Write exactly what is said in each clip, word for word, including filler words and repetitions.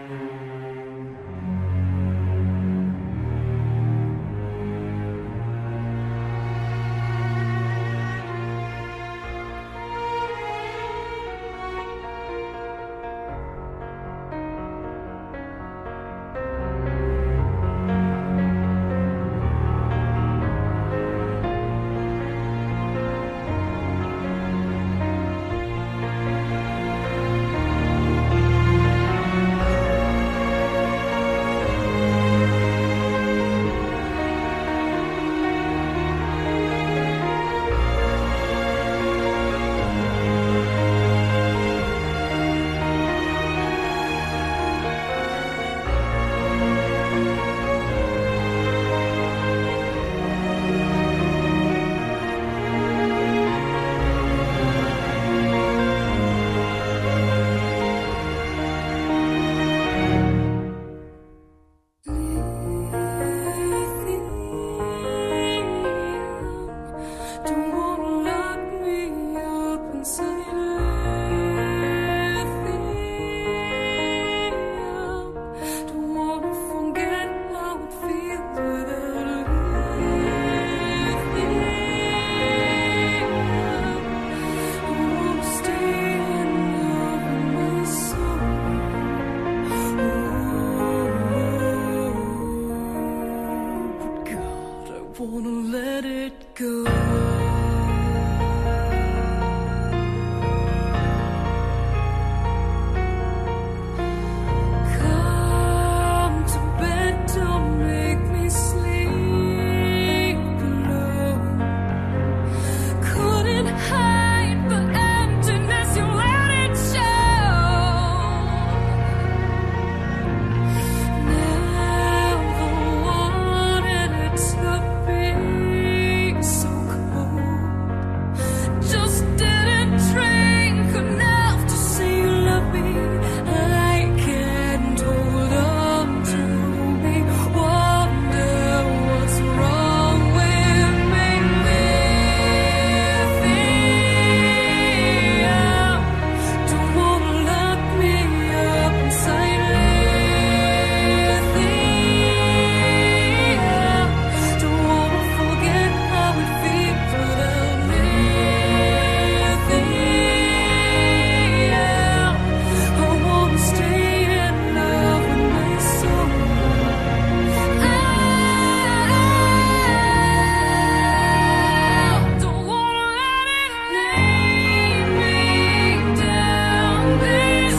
Wanna let it go. Come to bed, don't make me sleep alone. Couldn't hide the emptiness, you let it show. Never wanted it to be so cold. Just didn't drink enough to say you love me. I can't hold on to me. Wonder what's wrong with me. Lithium, don't wanna lock me up inside lithium. Don't wanna forget how it feels without lithium. I wanna stay in love with my soul. I don't wanna let it lay me down this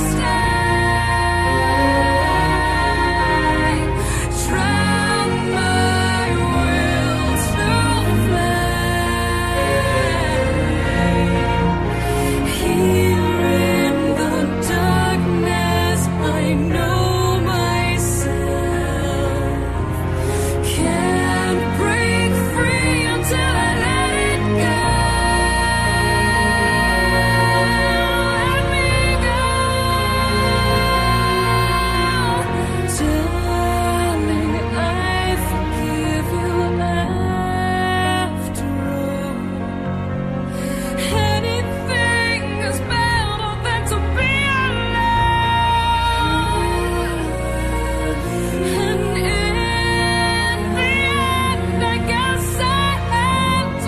time. Drown my will to fly. Here in the darkness, I know myself. Can't break free until I let it go. Let me go. Darling, I forgive you after all. Anything is better than to be alone. And in the end, I guess I had to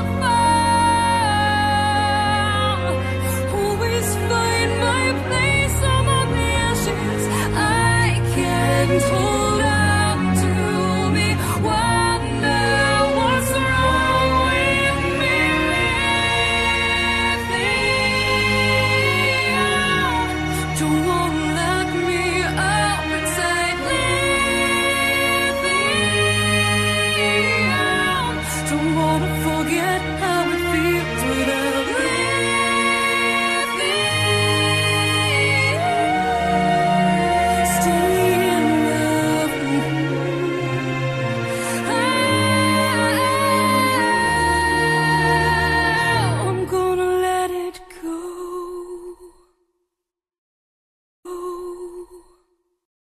fall. Always find my place among the ashes. I can't hold